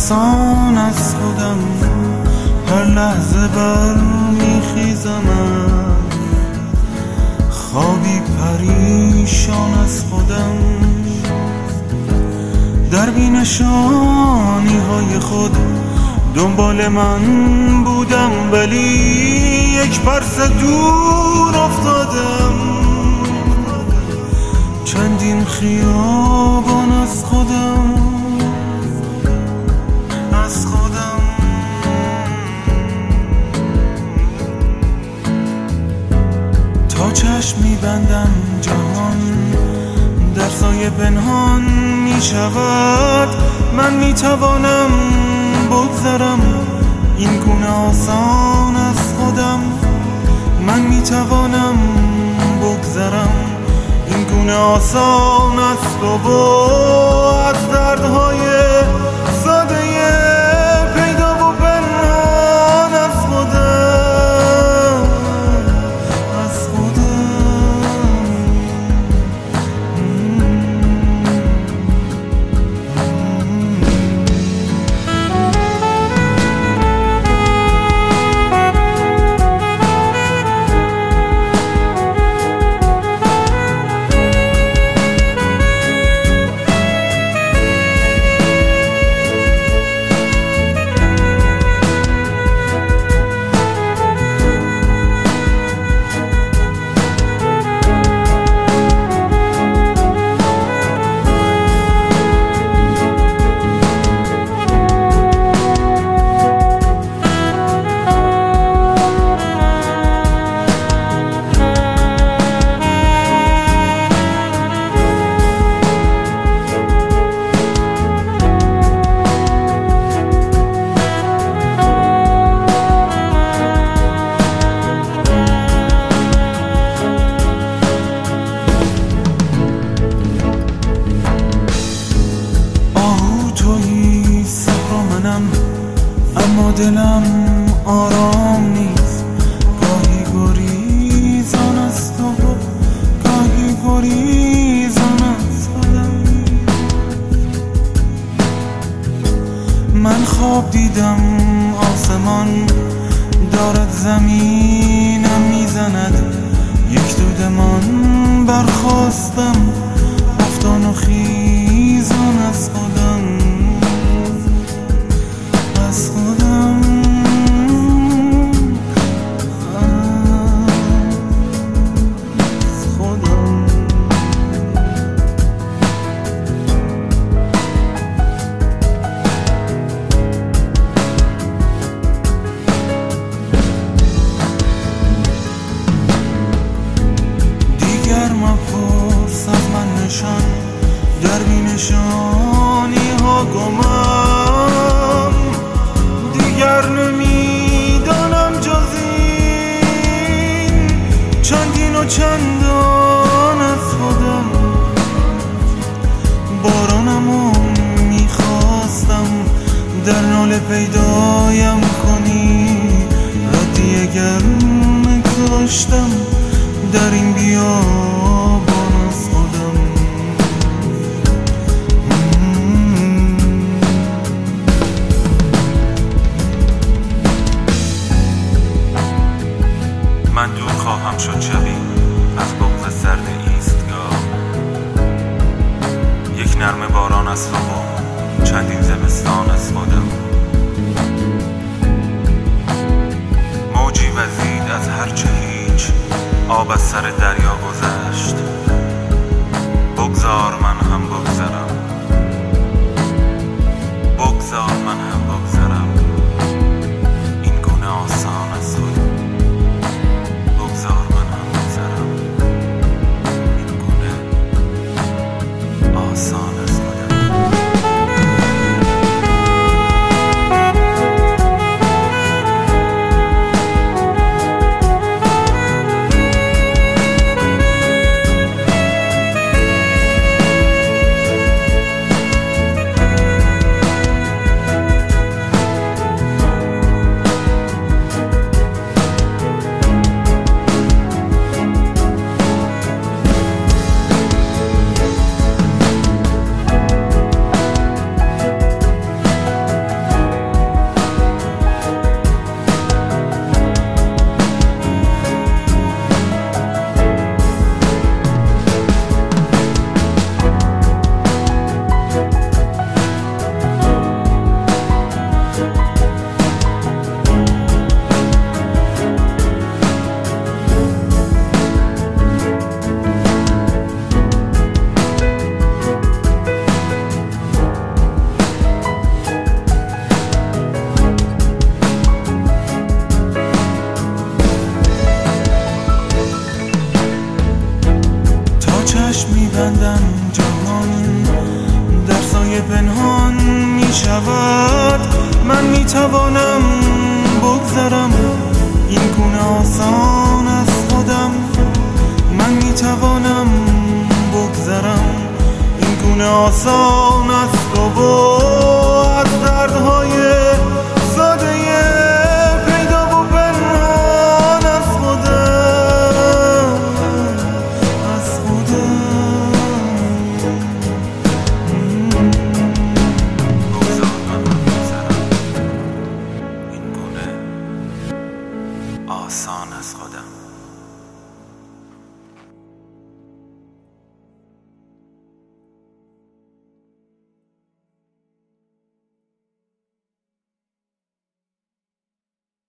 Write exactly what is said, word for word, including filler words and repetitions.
آسان از خودم، هر لحظه بر میخیزم خوابی پریشان از خودم. در بینشانی های خود دنبال من بودم، ولی یک پرسه دور افتادم. چندین خیابان از خودم از خودم تا چشم میبندم جهان در سایه پنهان میشود. من میتوانم بگذرم این گونه آسان از خودم. من میتوانم بگذرم این گونه آسان از تو و از دردهای ساده پیدا و پنهان از خودم از خودم. اما دلم آرام نیست، گاهی گریزان از تو، گاهی گریزان از خودم. من خواب دیدم آسمان دارد زمینم میزند، یک دودمان برخواستم افتان و خیزان از خودم از خودم. از خودم دیگر مپرس از من نشان در بینشانی ها گمم. دیگر نمیدانم جز این چندین و چندان از خودم. بارانمو میخواستم در ناله پیدایم کنی، ردیه گرم گذاشتم در این بیابان از خودم. من دور خواهم شد شبی از بغض سرد ایستگاه، یک نرمه باران از تو و چندین زمستان از خودم. موجی وزید از هرچه هیچ، آب از سر دریا گذشت. بگذار من هم بگذرم، بگذار من هم بگذرم این گونه آسان از خودم. بگذار من هم بگذرم این گونه آسان از خودم. من میتوانم بگذرم این گونه آسان از خودم. من میتوانم بگذرم این گونه آسان از تو.